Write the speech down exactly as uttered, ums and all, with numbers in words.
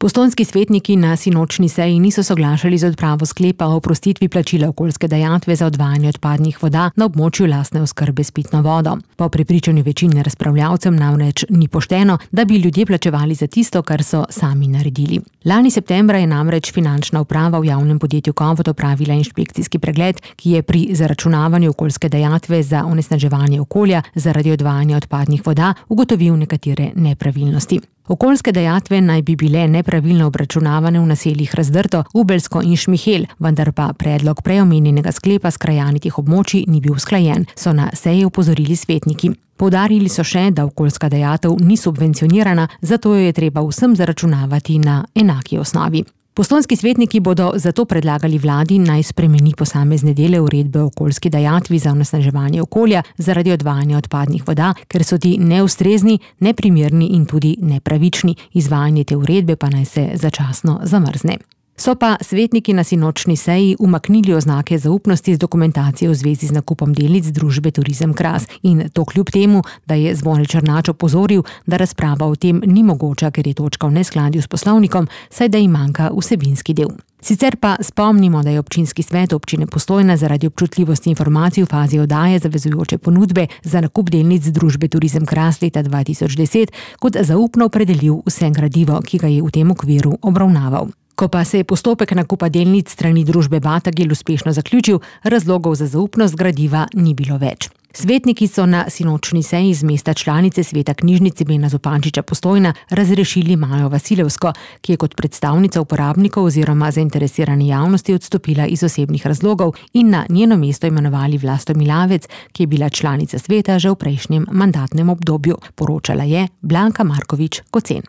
Postojnski svetniki na sinočni seji niso soglašali z odpravo sklepa o oprostitvi plačila okoljske dajatve za odvajanje odpadnih voda na območju lastne oskrbe s pitno vodo. Po prepričanju večine razpravljavcev namreč ni pošteno, da bi ljudje plačevali za tisto, kar so sami naredili. Lani septembra je namreč finančna uprava v javnem podjetju Kovod opravila inšpekcijski pregled, ki je pri zaračunavanju okoljske dajatve za onesnaževanje okolja zaradi odvajanja odpadnih voda ugotovil nekatere nepravilnosti. Okoljske dajatve naj bi bile nepravilno obračunavane v naseljih Razdrto, Ubelsko in Šmihel, vendar pa predlog preomenjenega sklepa s krajani teh območij ni bil usklajen, so na seji opozorili svetniki. Poudarili so še, da okoljska dajatev ni subvencionirana, zato jo je treba vsem zaračunavati na enaki osnovi. Postojnski svetniki bodo zato predlagali vladi, naj spremeni posamezne dele uredbe o okoljski dajatvi za onesnaževanje okolja zaradi odvajanja odpadnih voda, ker so ti neustrezni, neprimerni in tudi nepravični. Izvajanje te uredbe pa naj se začasno zamrzne. So pa svetniki na sinočni seji umaknili oznake zaupnosti z dokumentacije v zvezi z nakupom delnic družbe Turizem Kras in to kljub temu, da je Zvone Černač opozoril, da razprava o tem ni mogoča, ker je točka v neskladju s poslovnikom, saj da ji manjka vsebinski del. Sicer pa spomnimo, da je občinski svet občine Postojna zaradi občutljivosti informacij v fazi oddaje zavezujoče ponudbe za nakup delnic družbe Turizem Kras leta dva tisoč deset kot zaupno opredelil vse gradivo, ki ga je v tem okviru obravnaval. Ko pa se je postopek nakupa delnic strani družbe Batagil uspešno zaključil, razlogov za zaupnost gradiva ni bilo več. Svetniki so na sinočni seji z mesta članice sveta knjižnice Bena Zupančiča Postojna razrešili Majo Vasilevsko, ki je kot predstavnica uporabnikov oziroma zainteresirane javnosti odstopila iz osebnih razlogov, in na njeno mesto imenovali Vlasto Milavec, ki je bila članica sveta že v prejšnjem mandatnem obdobju. Poročala je Blanka Markovič Kocen.